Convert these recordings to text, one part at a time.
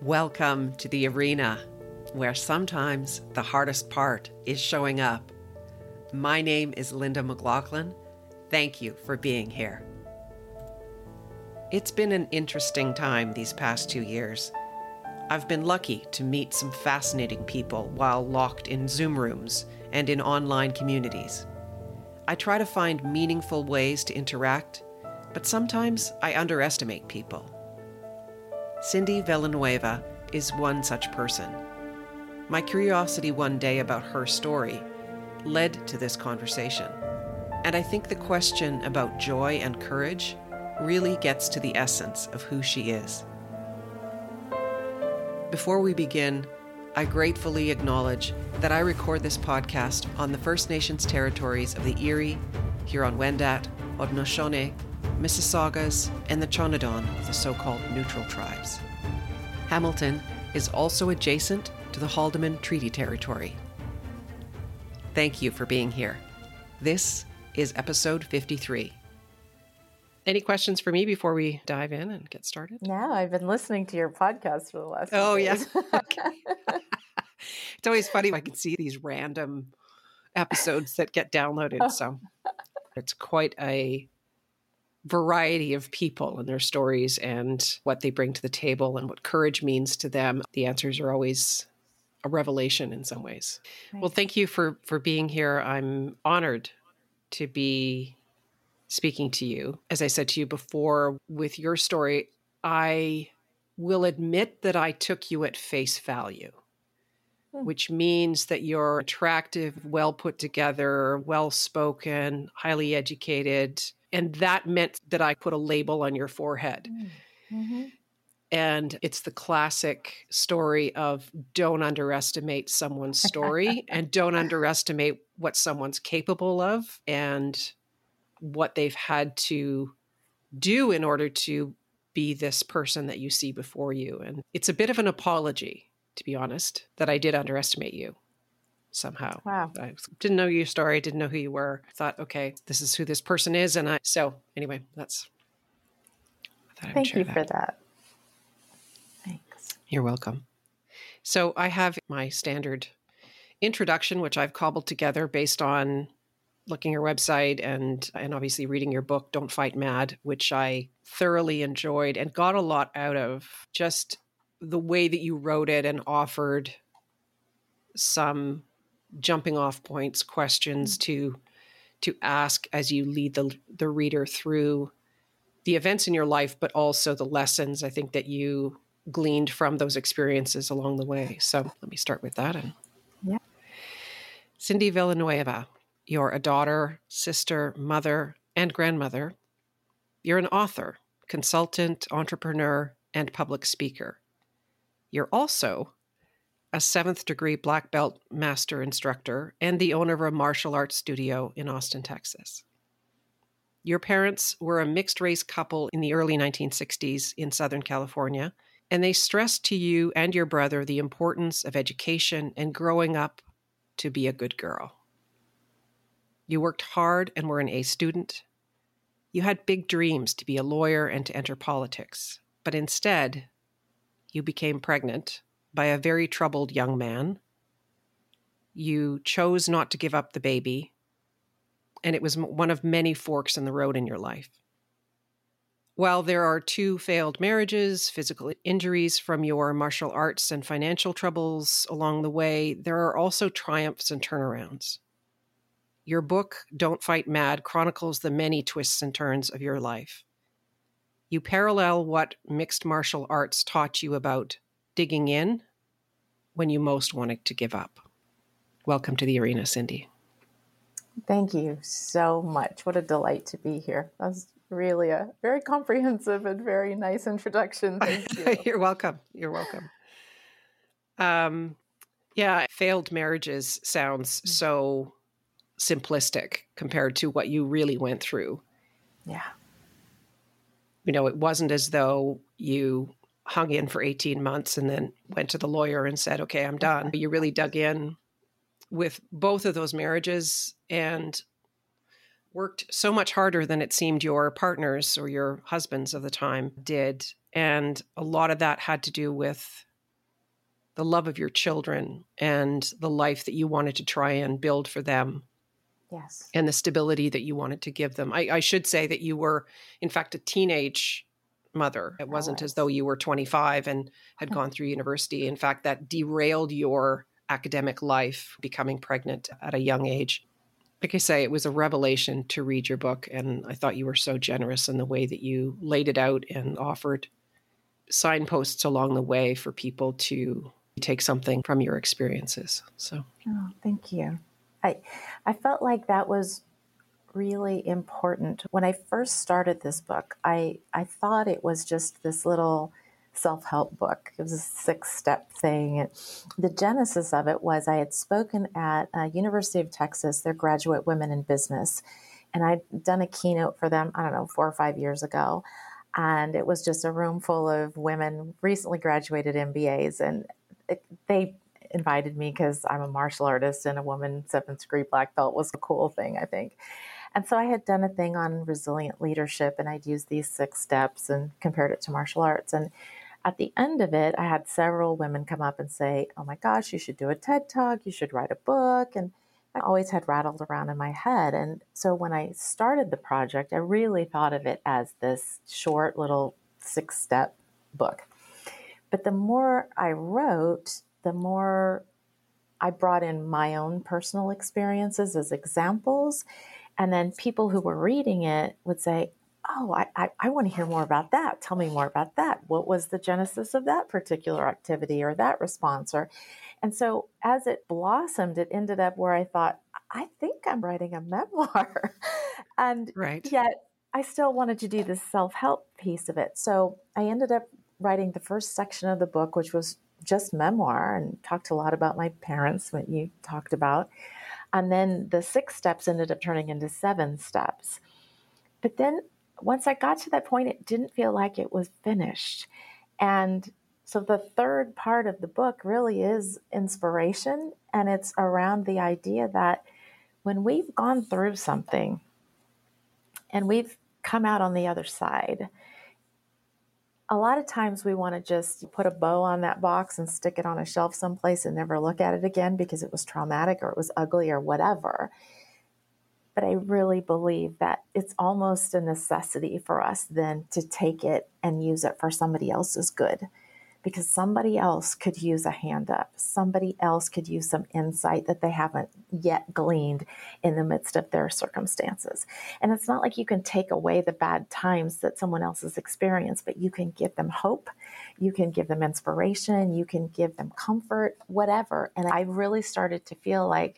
Welcome to the arena, where sometimes the hardest part is showing up. My name is Linda McLaughlin. Thank you for being here. It's been an interesting time these past 2 years. I've been lucky to meet some fascinating people while locked in Zoom rooms and in online communities. I try to find meaningful ways to interact, but sometimes I underestimate people. Cindy Villanueva is one such person. My curiosity one day about her story led to this conversation, and I think the question about joy and courage really gets to the essence of who she is. Before we begin, I gratefully acknowledge that I record this podcast on the First Nations territories of the Erie, Huron-Wendat, Haudenosaunee, Mississaugas, and the Chonodon, the so-called neutral tribes. Hamilton is also adjacent to the Haldimand Treaty Territory. Thank you for being here. This is episode 53. Any questions for me before we dive in and get started? No, I've been listening to your podcast for the last few Oh, days. yeah. Okay. It's always funny when I can see these random episodes that get downloaded. So it's quite a variety of people and their stories and what they bring to the table and what courage means to them. The answers are always a revelation in some ways. Right. Well, thank you for being here. I'm honored to be speaking to you. As I said to you before, with your story, I will admit that I took you at face value, which means that you're attractive, well put together, well-spoken, highly educated. And that meant that I put a label on your forehead. Mm-hmm. And it's the classic story of don't underestimate someone's story and don't underestimate what someone's capable of and what they've had to do in order to be this person that you see before you. And it's a bit of an apology, to be honest, that I did underestimate you somehow. Wow. I didn't know your story, didn't know who you were. Thought, okay, this is who this person is. So anyway, I thought I would Thank share you for that. Thanks. You're welcome. So I have my standard introduction, which I've cobbled together based on looking your website and obviously reading your book, Don't Fight Mad, which I thoroughly enjoyed and got a lot out of. Just the way that you wrote it and offered some jumping off points, questions to ask as you lead the reader through the events in your life, but also the lessons I think that you gleaned from those experiences along the way. So let me start with that. Yeah. Cindy Villanueva, you're a daughter, sister, mother, and grandmother. You're an author, consultant, entrepreneur, and public speaker. You're also a 7th degree black belt master instructor and the owner of a martial arts studio in Austin, Texas. Your parents were a mixed race couple in the early 1960s in Southern California, and they stressed to you and your brother the importance of education and growing up to be a good girl. You worked hard and were an A student. You had big dreams to be a lawyer and to enter politics, but instead, you became pregnant by a very troubled young man. You chose not to give up the baby, and it was one of many forks in the road in your life. While there are 2 failed marriages, physical injuries from your martial arts, and financial troubles along the way, there are also triumphs and turnarounds. Your book, Don't Fight Mad, chronicles the many twists and turns of your life. You parallel what mixed martial arts taught you about digging in when you most wanted to give up. Welcome to the arena, Cindy. Thank you so much. What a delight to be here. That was really a very comprehensive and very nice introduction. Thank you. You're welcome. You're welcome. Failed marriages sounds so simplistic compared to what you really went through. Yeah. It wasn't as though you hung in for 18 months and then went to the lawyer and said, okay, I'm done. You really dug in with both of those marriages and worked so much harder than it seemed your partners or your husbands of the time did. And a lot of that had to do with the love of your children and the life that you wanted to try and build for them. Yes. And the stability that you wanted to give them. I should say that you were, in fact, a teenage mother. It wasn't as though you were 25 and had gone through university. In fact, that derailed your academic life, becoming pregnant at a young age. Like I say, it was a revelation to read your book, and I thought you were so generous in the way that you laid it out and offered signposts along the way for people to take something from your experiences. So, oh, thank you. I felt like that was really important. When I first started this book, I thought it was just this little self-help book. It was a 6-step thing. And the genesis of it was I had spoken at University of Texas, their graduate women in business, and I'd done a keynote for them, I don't know, 4 or 5 years ago. And it was just a room full of women, recently graduated MBAs, and they invited me because I'm a martial artist and a woman 7th degree black belt was a cool thing, I think. And so I had done a thing on resilient leadership, and I'd used these 6 steps and compared it to martial arts. And at the end of it, I had several women come up and say, oh my gosh, you should do a TED Talk, you should write a book. And I always had rattled around in my head. And so when I started the project, I really thought of it as this short little 6-step book. But the more I wrote, the more I brought in my own personal experiences as examples. And then people who were reading it would say, oh, I want to hear more about that. Tell me more about that. What was the genesis of that particular activity or that response? And so as it blossomed, it ended up where I thought, I think I'm writing a memoir. And right. yet I still wanted to do this self-help piece of it. So I ended up writing the first section of the book, which was just memoir, and talked a lot about my parents, what you talked about. And then the 6 steps ended up turning into 7 steps. But then once I got to that point, it didn't feel like it was finished. And so the third part of the book really is inspiration. And it's around the idea that when we've gone through something and we've come out on the other side, a lot of times we want to just put a bow on that box and stick it on a shelf someplace and never look at it again because it was traumatic or it was ugly or whatever. But I really believe that it's almost a necessity for us then to take it and use it for somebody else's good, because somebody else could use a hand up. Somebody else could use some insight that they haven't yet gleaned in the midst of their circumstances. And it's not like you can take away the bad times that someone else has experienced, but you can give them hope. You can give them inspiration. You can give them comfort, whatever. And I really started to feel like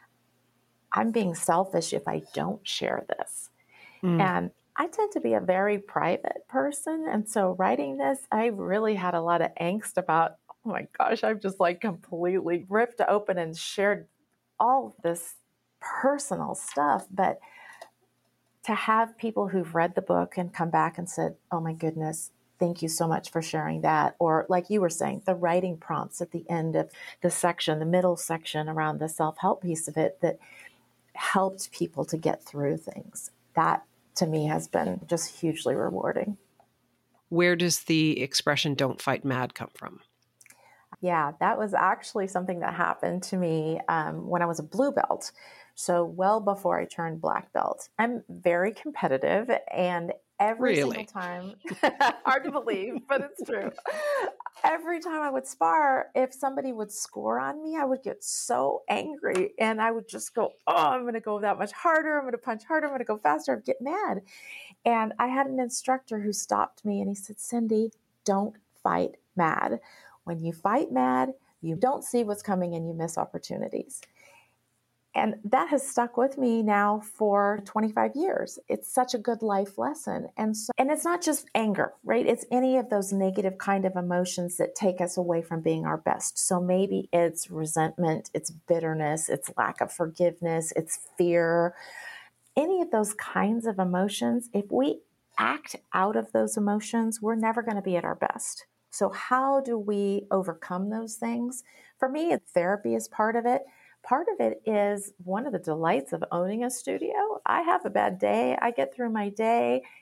I'm being selfish if I don't share this. And I tend to be a very private person. And so writing this, I really had a lot of angst about, oh my gosh, I've just like completely ripped open and shared all of this personal stuff. But to have people who've read the book and come back and said, oh my goodness, thank you so much for sharing that. Or like you were saying, the writing prompts at the end of the section, the middle section around the self-help piece of it that helped people to get through things. That to me has been just hugely rewarding. Where does the expression "don't fight mad" come from? Yeah, that was actually something that happened to me when I was a blue belt. So well before I turned black belt. I'm very competitive, and every single time, hard to believe, but it's true. Every time I would spar, if somebody would score on me, I would get so angry and I would just go, oh, I'm going to go that much harder. I'm going to punch harder. I'm going to go faster. I'd get mad. And I had an instructor who stopped me and he said, Cindy, don't fight mad. When you fight mad, you don't see what's coming and you miss opportunities. And that has stuck with me now for 25 years. It's such a good life lesson. And it's not just anger, right? It's any of those negative kind of emotions that take us away from being our best. So maybe it's resentment, it's bitterness, it's lack of forgiveness, it's fear. Any of those kinds of emotions, if we act out of those emotions, we're never going to be at our best. So how do we overcome those things? For me, therapy is part of it. Part of it is one of the delights of owning a studio. I have a bad day. I get through my day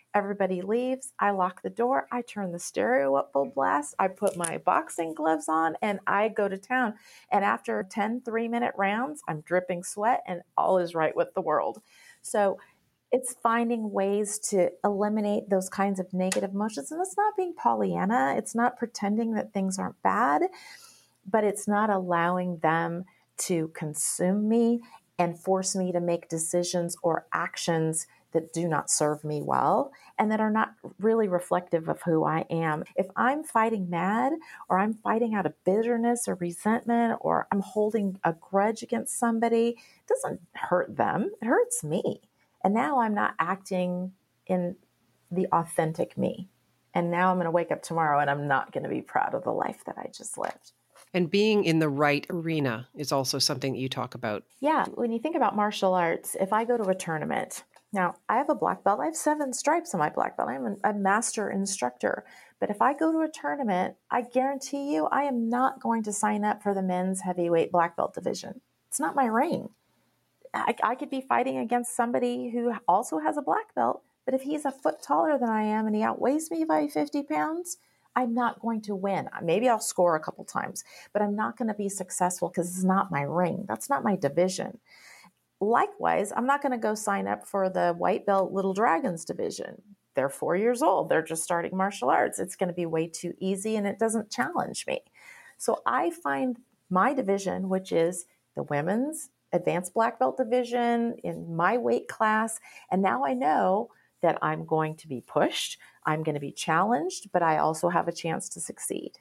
Everybody leaves. I lock the door. I turn the stereo up full blast. I put my boxing gloves on and I go to town. And after 10 3-minute rounds, I'm dripping sweat and all is right with the world. So it's finding ways to eliminate those kinds of negative emotions. And it's not being Pollyanna. It's not pretending that things aren't bad, but it's not allowing them to consume me and force me to make decisions or actions that do not serve me well and that are not really reflective of who I am. If I'm fighting mad or I'm fighting out of bitterness or resentment or I'm holding a grudge against somebody, it doesn't hurt them, it hurts me. And now I'm not acting in the authentic me. And now I'm going to wake up tomorrow and I'm not going to be proud of the life that I just lived. And being in the right arena is also something that you talk about. Yeah. When you think about martial arts, if I go to a tournament, now I have a black belt, I have 7 stripes on my black belt. I'm a master instructor. But if I go to a tournament, I guarantee you I am not going to sign up for the men's heavyweight black belt division. It's not my ring. I could be fighting against somebody who also has a black belt, but if he's a foot taller than I am and he outweighs me by 50 pounds, I'm not going to win. Maybe I'll score a couple times, but I'm not going to be successful because it's not my ring. That's not my division. Likewise, I'm not going to go sign up for the white belt Little Dragons division. They're 4 years old. They're just starting martial arts. It's going to be way too easy and it doesn't challenge me. So I find my division, which is the women's advanced black belt division in my weight class. And now I know that I'm going to be pushed. I'm going to be challenged, but I also have a chance to succeed.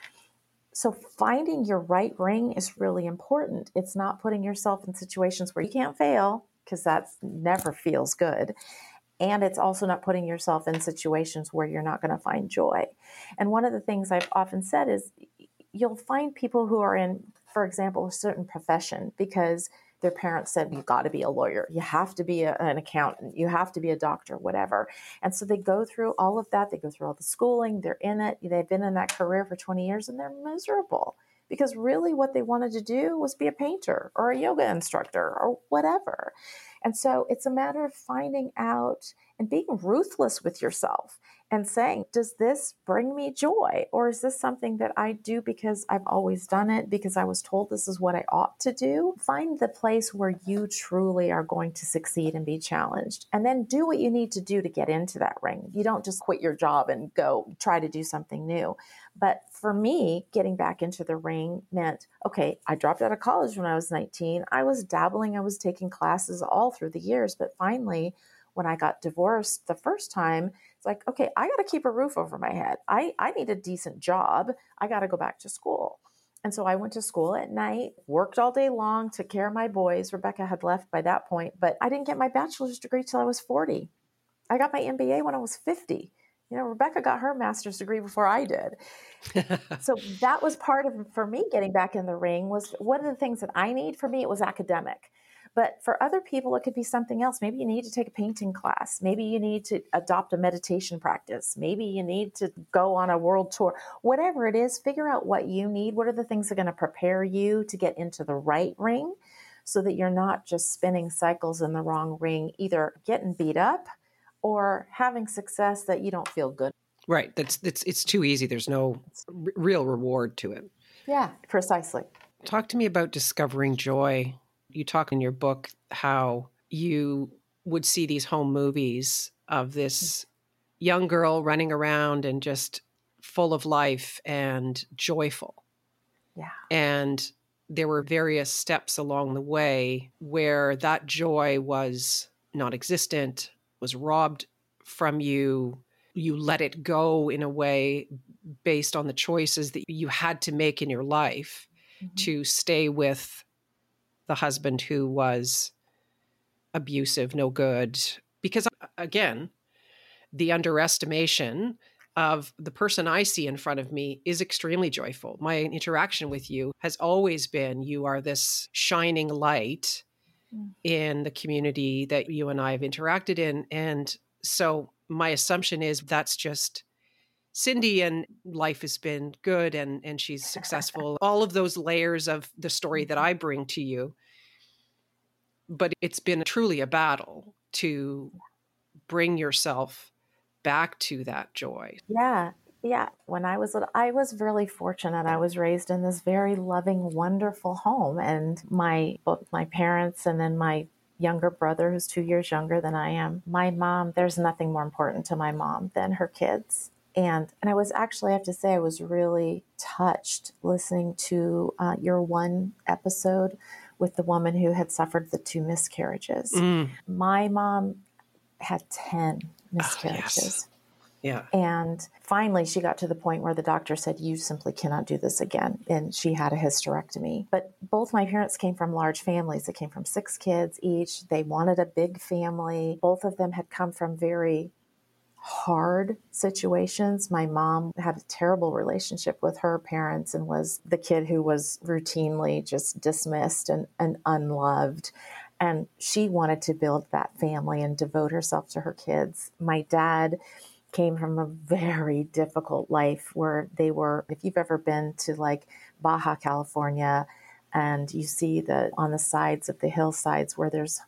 So finding your right ring is really important. It's not putting yourself in situations where you can't fail, because that never feels good. And it's also not putting yourself in situations where you're not going to find joy. And one of the things I've often said is you'll find people who are in, for example, a certain profession because their parents said, you've got to be a lawyer. You have to be an accountant. You have to be a doctor, whatever. And so they go through all of that. They go through all the schooling. They're in it. They've been in that career for 20 years and they're miserable because really what they wanted to do was be a painter or a yoga instructor or whatever. And so it's a matter of finding out and being ruthless with yourself and saying, does this bring me joy? Or is this something that I do because I've always done it, because I was told this is what I ought to do? Find the place where you truly are going to succeed and be challenged. And then do what you need to do to get into that ring. You don't just quit your job and go try to do something new. But for me, getting back into the ring meant, okay, I dropped out of college when I was 19. I was dabbling. I was taking classes all through the years. But finally, when I got divorced the first time, it's like, okay, I got to keep a roof over my head. I need a decent job. I got to go back to school. And so I went to school at night, worked all day long, took care of my boys. Rebecca had left by that point, but I didn't get my bachelor's degree till I was 40. I got my MBA when I was 50. You know, Rebecca got her master's degree before I did. So that was part of, for me, getting back in the ring was one of the things that I need. For me, it was academic. But for other people, it could be something else. Maybe you need to take a painting class. Maybe you need to adopt a meditation practice. Maybe you need to go on a world tour. Whatever it is, figure out what you need. What are the things that are going to prepare you to get into the right ring so that you're not just spinning cycles in the wrong ring, either getting beat up or having success that you don't feel good. Right. It's too easy. There's no real reward to it. Yeah, precisely. Talk to me about discovering joy. You talk in your book how you would see these home movies of this young girl running around and just full of life and joyful. Yeah. And there were various steps along the way where that joy was non-existent, was robbed from you. You let it go in a way based on the choices that you had to make in your life to stay with the husband who was abusive, no good. Because again, the underestimation of the person I see in front of me is extremely joyful. My interaction with you has always been, you are this shining light in the community that you and I have interacted in. And so my assumption is that's just Cindy, and life has been good and she's successful. All of those layers of the story that I bring to you. But it's been truly a battle to bring yourself back to that joy. Yeah. Yeah. When I was little, I was really fortunate. I was raised in this very loving, wonderful home. And both my parents and then my younger brother, who's 2 years younger than I am, my mom, there's nothing more important to my mom than her kids. And I was actually, I have to say, I was really touched listening to your one episode with the woman who had suffered the 2 miscarriages. My mom had 10 miscarriages. Oh, yes. Yeah. And finally, she got to the point where the doctor said, you simply cannot do this again. And she had a hysterectomy. But both my parents came from large families. They came from 6 kids each. They wanted a big family. Both of them had come from very hard situations. My mom had a terrible relationship with her parents and was the kid who was routinely just dismissed and unloved. And she wanted to build that family and devote herself to her kids. My dad came from a very difficult life where they were, if you've ever been to like Baja California and you see on the sides of the hillsides where there's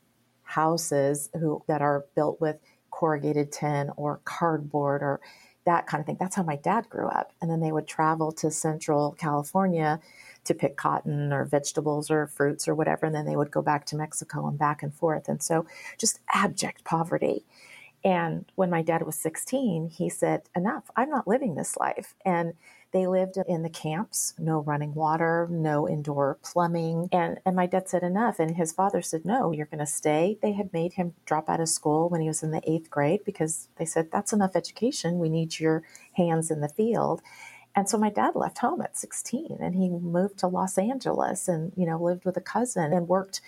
houses that are built with corrugated tin or cardboard or that kind of thing. That's how my dad grew up. And then they would travel to Central California to pick cotton or vegetables or fruits or whatever. And then they would go back to Mexico and back and forth. And so just abject poverty. And when my dad was 16, he said, enough, I'm not living this life. And they lived in the camps, no running water, no indoor plumbing. And my dad said, enough. And his father said, no, you're going to stay. They had made him drop out of school when he was in the 8th grade because they said, that's enough education. We need your hands in the field. And so my dad left home at 16 and he moved to Los Angeles and, lived with a cousin and worked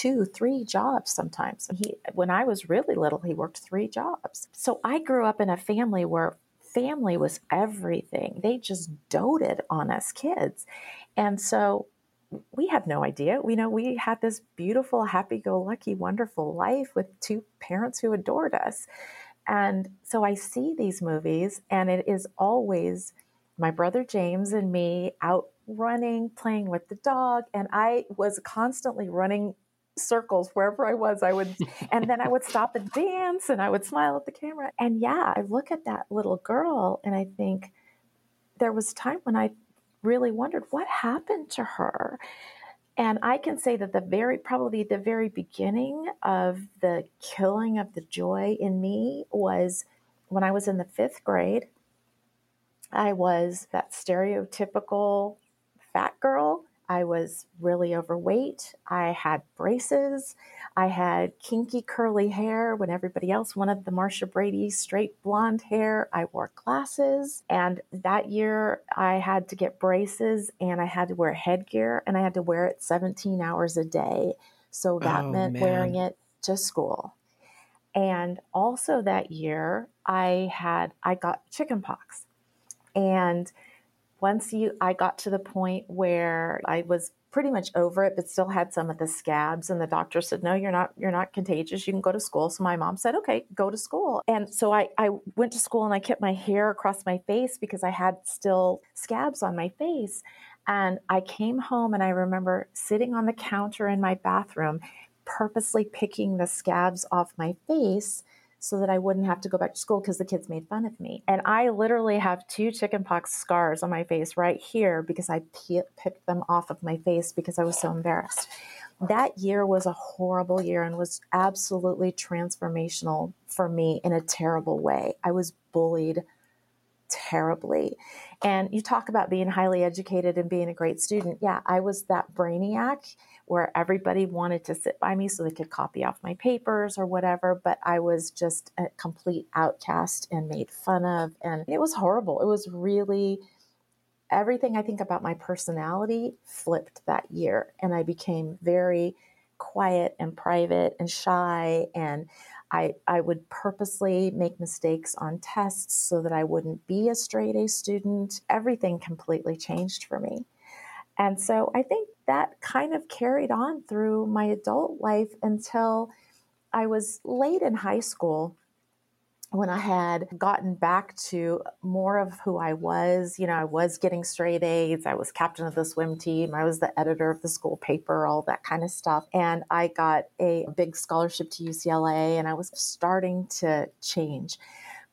2-3 jobs sometimes. When I was really little, he worked 3 jobs. So I grew up in a family where family was everything. They just doted on us kids. And so we had no idea. We had this beautiful, happy-go-lucky, wonderful life with 2 parents who adored us. And so I see these movies and it is always my brother James and me out running, playing with the dog. And I was constantly running circles wherever I was. And then I would stop and dance and I would smile at the camera. And yeah, I look at that little girl and I think there was a time when I really wondered what happened to her. And I can say that probably the very beginning of the killing of the joy in me was when I was in the 5th grade. I was that stereotypical fat girl. I was really overweight. I had braces. I had kinky curly hair when everybody else wanted the Marsha Brady straight blonde hair. I wore glasses. And that year I had to get braces and I had to wear headgear and I had to wear it 17 hours a day. So that meant wearing it to school. And also that year I got chickenpox. And I got to the point where I was pretty much over it, but still had some of the scabs. And the doctor said, no, you're not contagious. You can go to school. So my mom said, okay, go to school. And so I went to school and I kept my hair across my face because I had still scabs on my face. And I came home and I remember sitting on the counter in my bathroom, purposely picking the scabs off my face so that I wouldn't have to go back to school because the kids made fun of me. And I literally have 2 chickenpox scars on my face right here because I picked them off of my face because I was so embarrassed. That year was a horrible year and was absolutely transformational for me in a terrible way. I was bullied terribly. And you talk about being highly educated and being a great student. Yeah, I was that brainiac where everybody wanted to sit by me so they could copy off my papers or whatever, but I was just a complete outcast and made fun of. And it was horrible. It was really, everything I think about my personality flipped that year. And I became very quiet and private and shy. And I would purposely make mistakes on tests so that I wouldn't be a straight A student. Everything completely changed for me. And so I think that kind of carried on through my adult life until I was late in high school when I had gotten back to more of who I was. I was getting straight A's. I was captain of the swim team. I was the editor of the school paper, all that kind of stuff. And I got a big scholarship to UCLA and I was starting to change.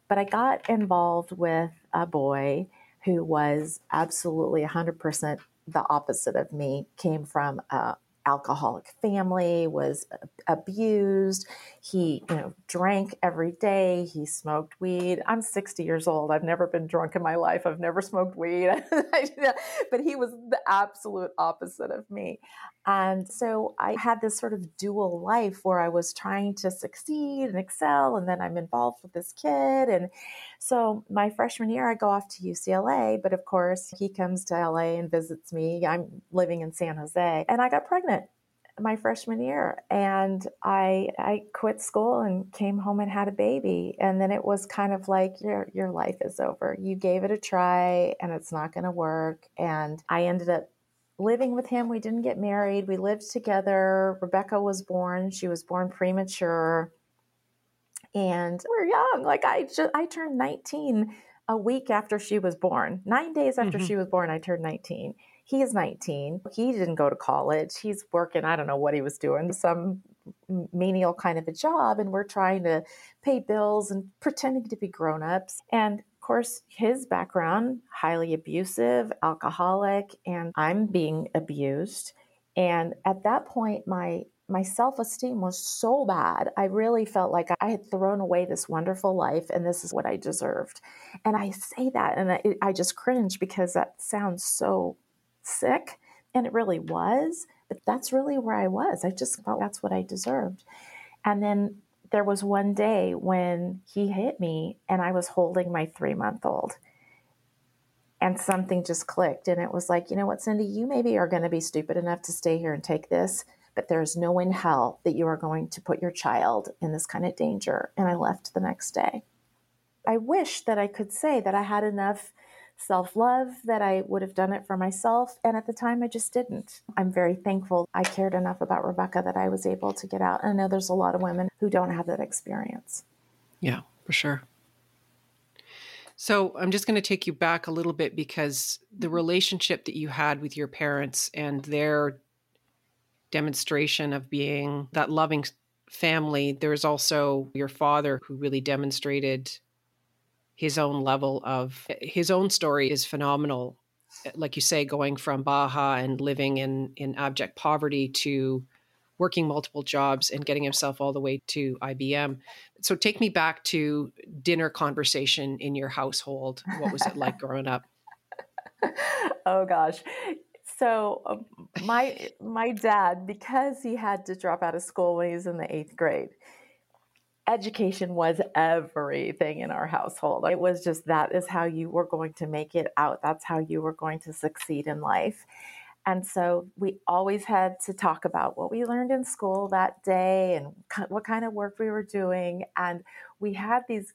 But I got involved with a boy who was absolutely 100% the opposite of me, came from a alcoholic family, was abused. He, drank every day. He smoked weed. I'm 60 years old. I've never been drunk in my life. I've never smoked weed. But he was the absolute opposite of me. And so I had this sort of dual life where I was trying to succeed and excel, and then I'm involved with this kid. And so my freshman year, I go off to UCLA, but of course he comes to LA and visits me. I'm living in San Jose, and I got pregnant my freshman year, and I quit school and came home and had a baby. And then it was kind of like, your life is over. You gave it a try and it's not going to work. And I ended up living with him. We didn't get married. We lived together. Rebecca was born. She was born premature. And we're young. Like I turned 19 a week after she was born. 9 days after she was born, I turned 19. He is 19. He didn't go to college. He's working, I don't know what he was doing, some menial kind of a job. And we're trying to pay bills and pretending to be grown-ups. And of course, his background, highly abusive, alcoholic, and I'm being abused. And at that point, my self-esteem was so bad. I really felt like I had thrown away this wonderful life and this is what I deserved. And I say that and I just cringe because that sounds so sick, and it really was. But that's really where I was. I just felt that's what I deserved. And then there was one day when he hit me and I was holding my 3-month-old. And something just clicked. And it was like, you know what, Cindy, you maybe are going to be stupid enough to stay here and take this, but there's no in hell that you are going to put your child in this kind of danger. And I left the next day. I wish that I could say that I had enough self-love that I would have done it for myself. And at the time, I just didn't. I'm very thankful I cared enough about Rebecca that I was able to get out. And I know there's a lot of women who don't have that experience. Yeah, for sure. So I'm just going to take you back a little bit because the relationship that you had with your parents and their demonstration of being that loving family, there's also your father who really demonstrated his own level of, his own story is phenomenal. Like you say, going from Baja and living in abject poverty to working multiple jobs and getting himself all the way to IBM. So take me back to dinner conversation in your household. What was it like growing up? Oh gosh. So my dad, because he had to drop out of school when he was in the 8th grade, education was everything in our household. It was just, that is how you were going to make it out. That's how you were going to succeed in life. And so we always had to talk about what we learned in school that day and what kind of work we were doing. And we had these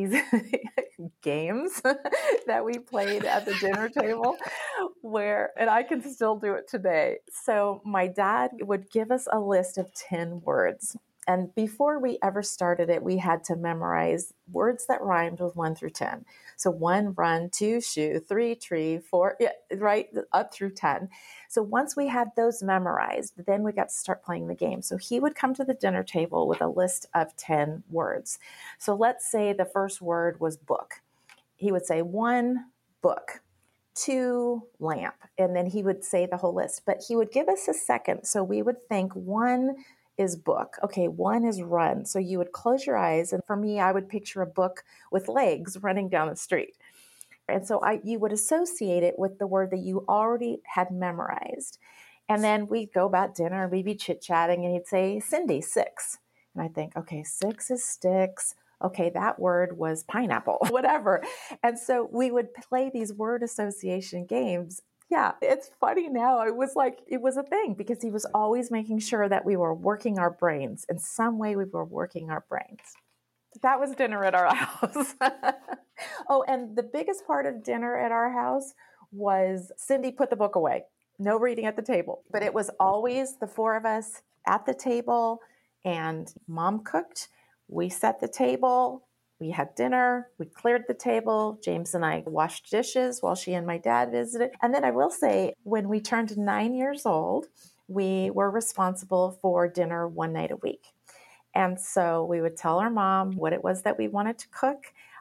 games that we played at the dinner table and I can still do it today. So my dad would give us a list of 10 words. And before we ever started it, we had to memorize words that rhymed with 1 through 10. So 1, run, 2, shoe, 3, tree, 4, right, up through 10. So once we had those memorized, then we got to start playing the game. So he would come to the dinner table with a list of 10 words. So let's say the first word was book. He would say 1, book, 2, lamp, and then he would say the whole list. But he would give us a second. So we would think 1 is book. Okay, 1 is run. So you would close your eyes. And for me, I would picture a book with legs running down the street. And so you would associate it with the word that you already had memorized. And then we'd go about dinner and we'd be chit-chatting and he'd say, Cindy, 6. And I think, okay, 6 is sticks. Okay, that word was pineapple, whatever. And so we would play these word association games. Yeah, it's funny now. It was a thing because he was always making sure that we were working our brains. In some way, we were working our brains. That was dinner at our house. Oh, and the biggest part of dinner at our house was Cindy put the book away. No reading at the table. But it was always the 4 of us at the table, and Mom cooked. We set the table. We had dinner, we cleared the table. James and I washed dishes while she and my dad visited. And then I will say, when we turned 9 years old, we were responsible for dinner 1 night a week. And so we would tell our mom what it was that we wanted to cook.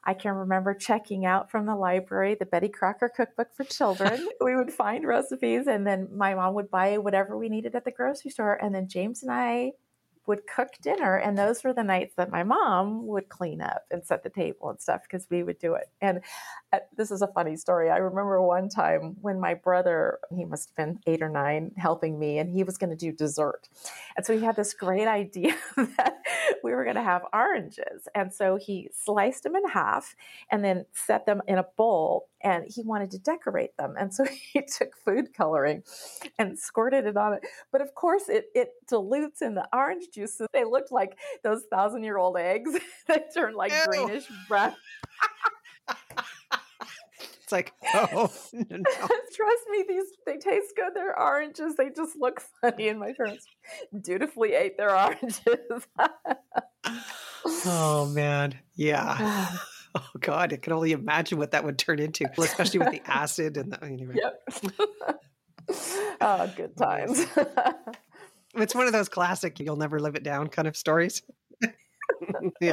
I can remember checking out from the library the Betty Crocker cookbook for children. We would find recipes, and then my mom would buy whatever we needed at the grocery store. And then James and I would cook dinner. And those were the nights that my mom would clean up and set the table and stuff, because we would do it. And this is a funny story. I remember one time when my brother, he must have been 8 or 9, helping me, and he was going to do dessert. And so he had this great idea that we were going to have oranges. And so he sliced them in half and then set them in a bowl, and he wanted to decorate them. And so he took food coloring and squirted it on it. But of course, it dilutes in the orange juice. So they looked like those 1,000-year-old eggs that turned like Ew. greenish brown. It's like, oh, no. Trust me, they taste good. They're oranges. They just look funny. And my parents dutifully ate their oranges. Oh, man. Yeah. Oh, God. I can only imagine what that would turn into, especially with the acid and the. Anyway. Yep. Oh, good times. It's one of those classic, you'll never live it down kind of stories. Yeah.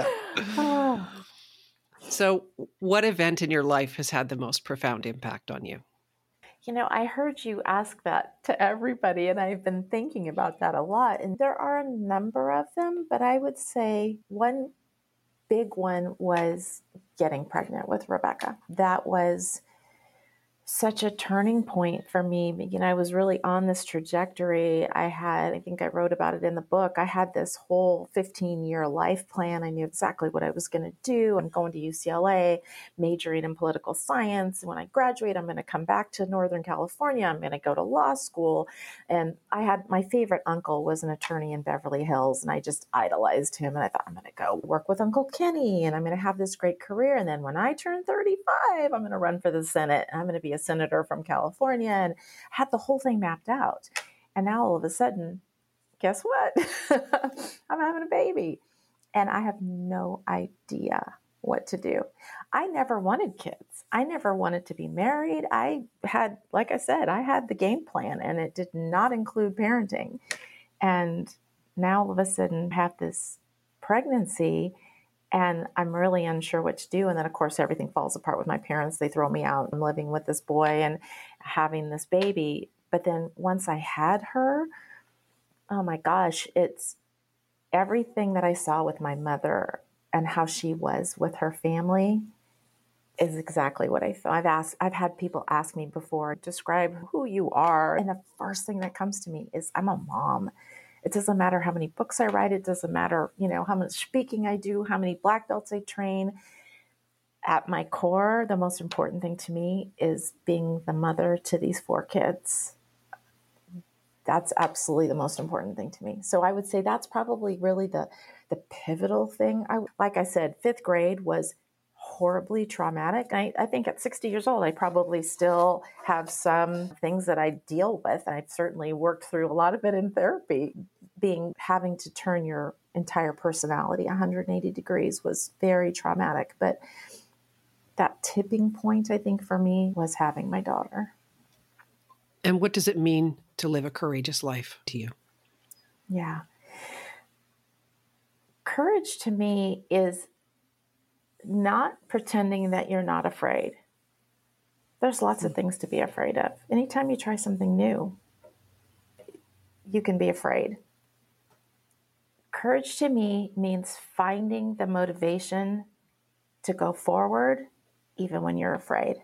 So, what event in your life has had the most profound impact on you? I heard you ask that to everybody, and I've been thinking about that a lot. And there are a number of them, but I would say one big one was getting pregnant with Rebecca. That was such a turning point for me. I was really on this trajectory. I think I wrote about it in the book. I had this whole 15-year life plan. I knew exactly what I was going to do. I'm going to UCLA, majoring in political science. When I graduate, I'm going to come back to Northern California. I'm going to go to law school. And I had my favorite uncle was an attorney in Beverly Hills, and I just idolized him. And I thought, I'm going to go work with Uncle Kenny, and I'm going to have this great career. And then when I turn 35, I'm going to run for the Senate. And I'm going to be a senator from California, and had the whole thing mapped out. And now all of a sudden, guess what? I'm having a baby, and I have no idea what to do. I never wanted kids. I never wanted to be married. Like I said, I had the game plan, and it did not include parenting. And now all of a sudden have this pregnancy, and I'm really unsure what to do. And then, of course, everything falls apart with my parents. They throw me out. I'm living with this boy and having this baby. But then once I had her, oh my gosh, it's everything that I saw with my mother and how she was with her family is exactly what I felt. I've had people ask me before, describe who you are. And the first thing that comes to me is I'm a mom. It doesn't matter how many books I write. It doesn't matter, how much speaking I do, how many black belts I train. At my core, the most important thing to me is being the mother to these 4 kids. That's absolutely the most important thing to me. So I would say that's probably really the pivotal thing. Like I said, 5th grade was horribly traumatic. I think at 60 years old, I probably still have some things that I deal with. And I've certainly worked through a lot of it in therapy. Having to turn your entire personality 180 degrees was very traumatic. But that tipping point, I think, for me was having my daughter. And what does it mean to live a courageous life to you? Yeah. Courage to me is not pretending that you're not afraid. There's lots of things to be afraid of. Anytime you try something new, you can be afraid. Courage to me means finding the motivation to go forward even when you're afraid.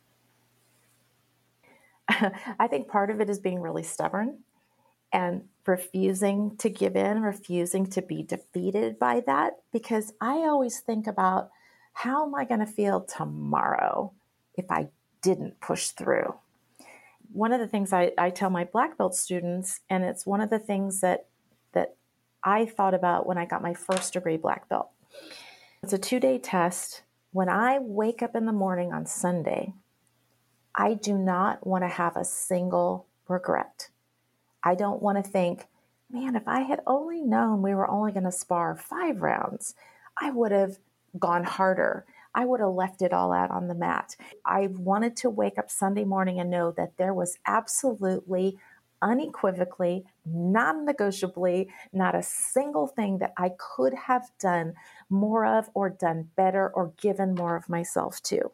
I think part of it is being really stubborn and refusing to give in, refusing to be defeated by that, because I always think about how am I going to feel tomorrow if I didn't push through. One of the things I tell my black belt students, and it's one of the things that I thought about when I got my first degree black belt. It's a 2-day test. When I wake up in the morning on Sunday, I do not want to have a single regret. I don't want to think, man, if I had only known we were only going to spar 5 rounds, I would have gone harder. I would have left it all out on the mat. I wanted to wake up Sunday morning and know that there was absolutely unequivocally, non-negotiably, not a single thing that I could have done more of or done better or given more of myself to.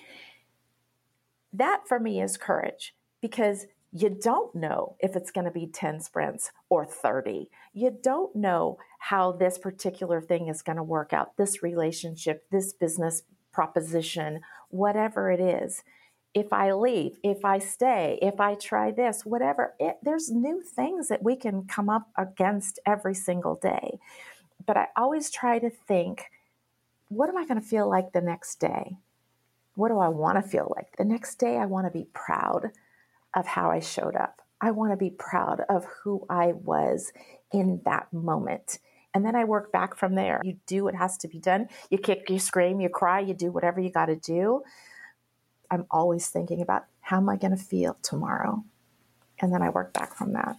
That for me is courage, because you don't know if it's going to be 10 sprints or 30. You don't know how this particular thing is going to work out, this relationship, this business proposition, whatever it is. If I leave, if I stay, if I try this, whatever, there's new things that we can come up against every single day. But I always try to think, what am I going to feel like the next day? What do I want to feel like? The next day, I want to be proud of how I showed up. I want to be proud of who I was in that moment. And then I work back from there. You do what has to be done. You kick, you scream, you cry, you do whatever you got to do. I'm always thinking about, how am I going to feel tomorrow? And then I work back from that.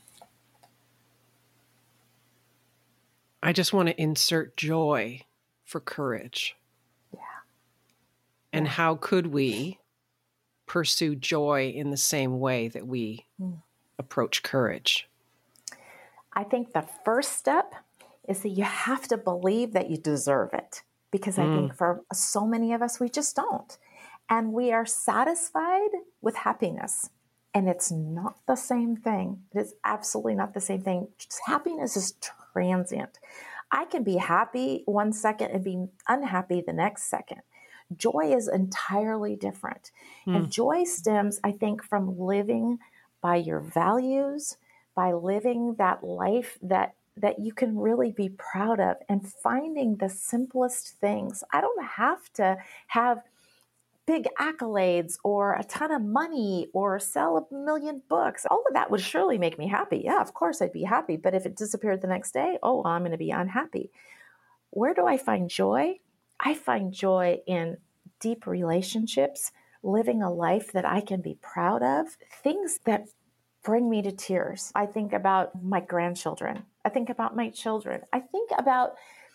I just want to insert joy for courage. Yeah. And how could we pursue joy in the same way that we approach courage? I think the first step is that you have to believe that you deserve it. Because I think for so many of us, we just don't. And we are satisfied with happiness. And it's not the same thing. It is absolutely not the same thing. Just happiness is transient. I can be happy one second and be unhappy the next second. Joy is entirely different. And joy stems, I think, from living by your values, by living that life that you can really be proud of, and finding the simplest things. I don't have to have big accolades or a ton of money or sell 1 million books. All of that would surely make me happy. Yeah, of course I'd be happy. But if it disappeared the next day, I'm going to be unhappy. Where do I find joy? I find joy in deep relationships, living a life that I can be proud of, things that bring me to tears. I think about my grandchildren. I think about my children. I think about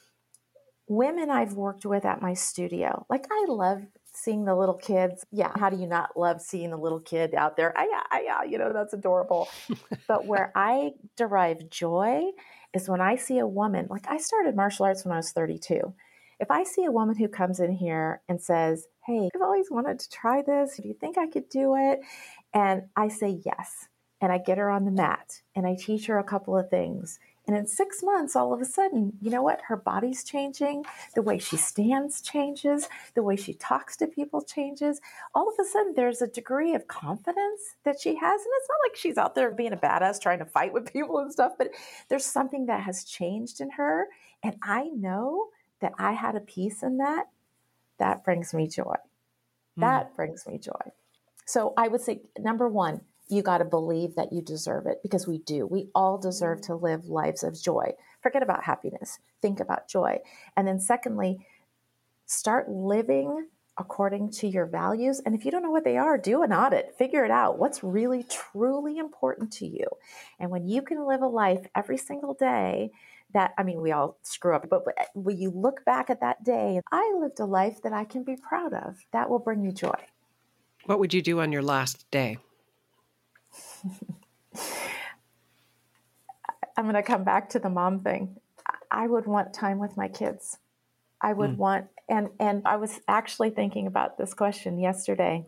women I've worked with at my studio. Like, I love seeing the little kids. Yeah, how do you not love seeing a little kid out there? That's adorable. But where I derive joy is when I see a woman, like, I started martial arts when I was 32. If I see a woman who comes in here and says, hey, I've always wanted to try this. Do you think I could do it? And I say yes. And I get her on the mat and I teach her a couple of things. And in 6 months, all of a sudden, you know what? Her body's changing. The way she stands changes. The way she talks to people changes. All of a sudden, there's a degree of confidence that she has. And it's not like she's out there being a badass trying to fight with people and stuff, but there's something that has changed in her. And I know that I had a piece in that. That brings me joy. That brings me joy. So I would say, number one, you got to believe that you deserve it, because we do. We all deserve to live lives of joy. Forget about happiness. Think about joy. And then secondly, start living according to your values. And if you don't know what they are, do an audit. Figure it out. What's really, truly important to you? And when you can live a life every single day we all screw up, but when you look back at that day, I lived a life that I can be proud of, that will bring you joy. What would you do on your last day? I'm going to come back to the mom thing. I would want time with my kids. I would want, and I was actually thinking about this question yesterday.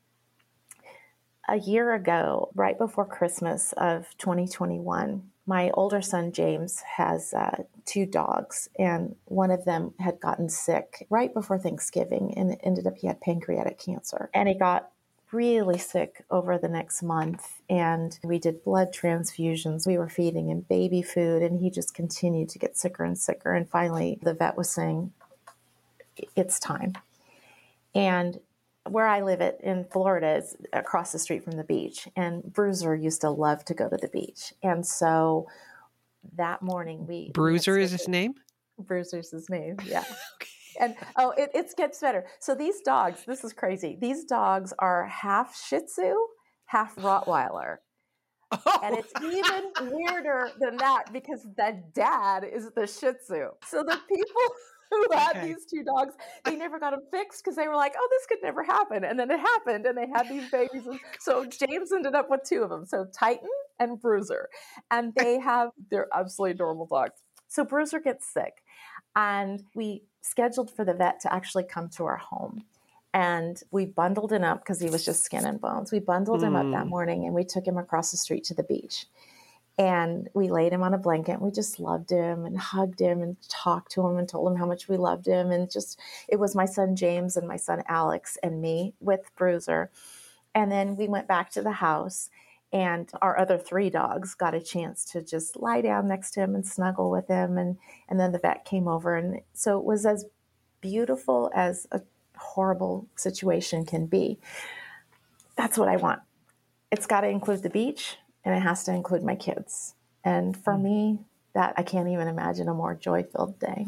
A year ago, right before Christmas of 2021, my older son, James, has 2 dogs, and one of them had gotten sick right before Thanksgiving, and it ended up he had pancreatic cancer. And he got really sick over the next month, and we did blood transfusions. We were feeding him baby food, and he just continued to get sicker and sicker. And finally, the vet was saying, it's time. And where I live in Florida is across the street from the beach. And Bruiser used to love to go to the beach. And so that morning Bruiser is his name? Bruiser's his name, yeah. And it gets better. So these dogs, this is crazy. These dogs are half Shih Tzu, half Rottweiler. Oh. And it's even weirder than that, because the dad is the Shih Tzu. So the people who had Okay. these two dogs. They never got them fixed because they were like, oh, this could never happen. And then it happened and they had these babies. And so James ended up with two of them. So Titan and Bruiser. And they're absolutely adorable dogs. So Bruiser gets sick and we scheduled for the vet to actually come to our home. And we bundled him up because he was just skin and bones. We bundled him up that morning and we took him across the street to the beach. And we laid him on a blanket. And we just loved him and hugged him and talked to him and told him how much we loved him. And it was my son James and my son Alex and me with Bruiser. And then we went back to the house and our other three dogs got a chance to just lie down next to him and snuggle with him. And then the vet came over. And so it was as beautiful as a horrible situation can be. That's what I want. It's got to include the beach and it has to include my kids. And for me, that I can't even imagine a more joy-filled day.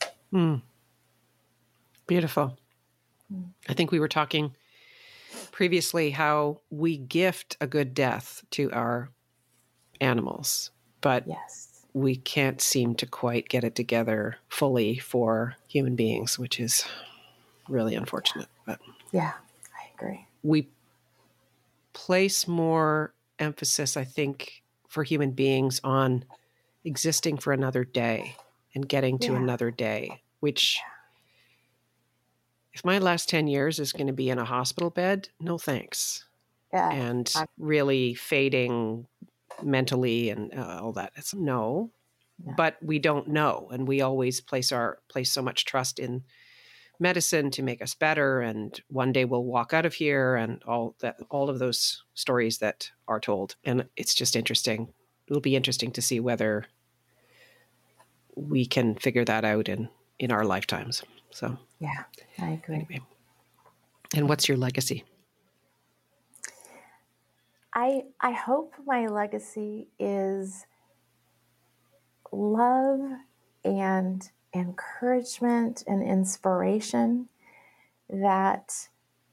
Beautiful. I think we were talking previously how we gift a good death to our animals, but Yes, we can't seem to quite get it together fully for human beings, which is really unfortunate. But yeah, I agree. we place more emphasis, I think, for human beings on existing for another day and getting to another day, which if my last 10 years is going to be in a hospital bed, no thanks. Yeah, And really fading mentally and all that. It's no, but we don't know. And we always place so much trust in medicine to make us better. And one day we'll walk out of here and all of those stories that are told. And it's just interesting. It'll be interesting to see whether we can figure that out in our lifetimes. So yeah, I agree. Anyway. And what's your legacy? I hope my legacy is love and encouragement and inspiration, that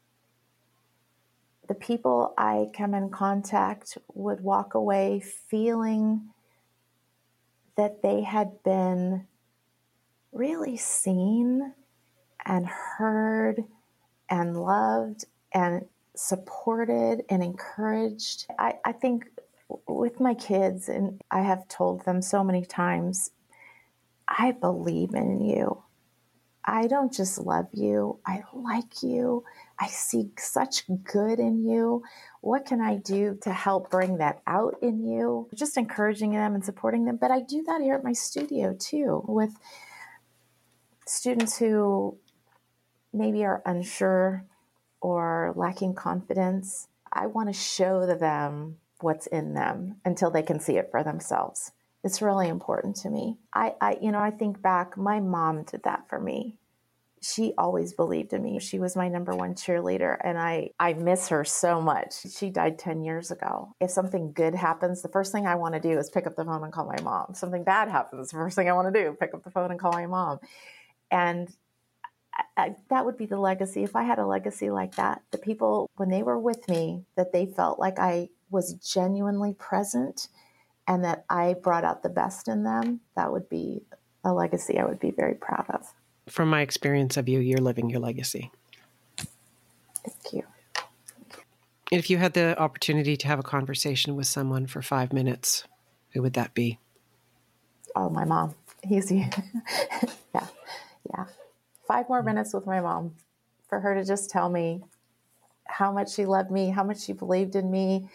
the people I come in contact would walk away feeling that they had been really seen and heard and loved and supported and encouraged. I think with my kids, and I have told them so many times, I believe in you. I don't just love you, I like you. I see such good in you. What can I do to help bring that out in you? Just encouraging them and supporting them. But I do that here at my studio too, with students who maybe are unsure or lacking confidence. I want to show them what's in them until they can see it for themselves. It's really important to me. I think back, my mom did that for me. She always believed in me. She was my number one cheerleader, and I miss her so much. She died 10 years ago. If something good happens, the first thing I want to do is pick up the phone and call my mom. If something bad happens, the first thing I want to do, pick up the phone and call my mom. And that would be the legacy. If I had a legacy like that, the people, when they were with me, that they felt like I was genuinely present and that I brought out the best in them, that would be a legacy I would be very proud of. From my experience of you, you're living your legacy. Thank you. If you had the opportunity to have a conversation with someone for 5 minutes, who would that be? Oh, my mom. Easy. Yeah. 5 more minutes with my mom for her to just tell me how much she loved me, how much she believed in me.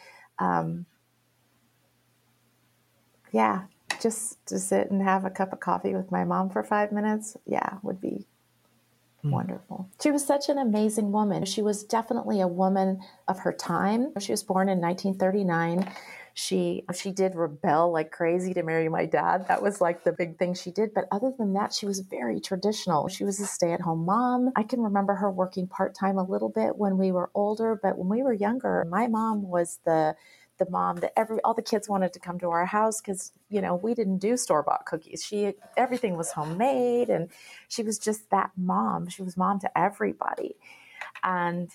Just to sit and have a cup of coffee with my mom for 5 minutes, would be wonderful. She was such an amazing woman. She was definitely a woman of her time. She was born in 1939. She did rebel like crazy to marry my dad. That was like the big thing she did. But other than that, she was very traditional. She was a stay-at-home mom. I can remember her working part-time a little bit when we were older, but when we were younger, my mom was the mom that all the kids wanted to come to our house because, we didn't do store-bought cookies. Everything was homemade, and she was just that mom. She was mom to everybody. And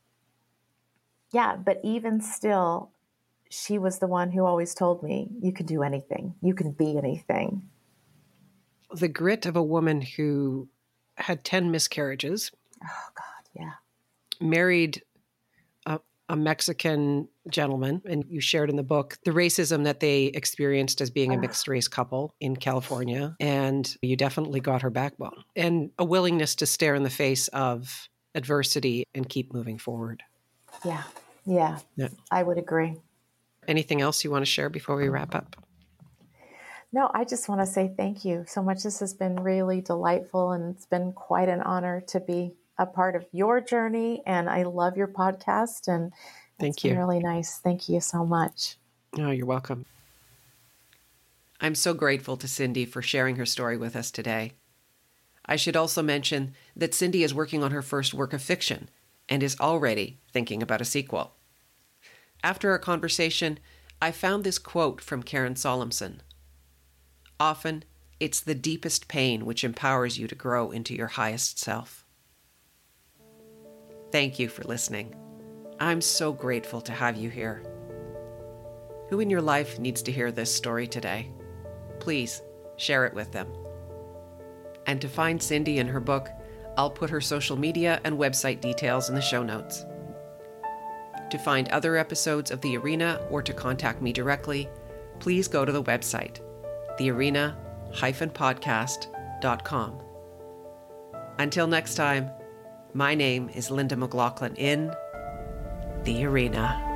but even still, she was the one who always told me, you can do anything. You can be anything. The grit of a woman who had 10 miscarriages, Oh, God, yeah. married a Mexican gentleman, and you shared in the book the racism that they experienced as being a mixed race couple in California. And you definitely got her backbone and a willingness to stare in the face of adversity and keep moving forward. Yeah. Yeah. I would agree. Anything else you want to share before we wrap up? No, I just want to say thank you so much. This has been really delightful, and it's been quite an honor to be a part of your journey. And I love your podcast, and it's been really nice. Thank you so much. Oh, you're welcome. I'm so grateful to Cindy for sharing her story with us today. I should also mention that Cindy is working on her first work of fiction and is already thinking about a sequel. After our conversation, I found this quote from Karen Solemson. Often, it's the deepest pain which empowers you to grow into your highest self. Thank you for listening. I'm so grateful to have you here. Who in your life needs to hear this story today? Please share it with them. And to find Cindy and her book, I'll put her social media and website details in the show notes. To find other episodes of The Arena or to contact me directly, please go to the website, thearena-podcast.com. Until next time, my name is Linda McLaughlin in The Arena.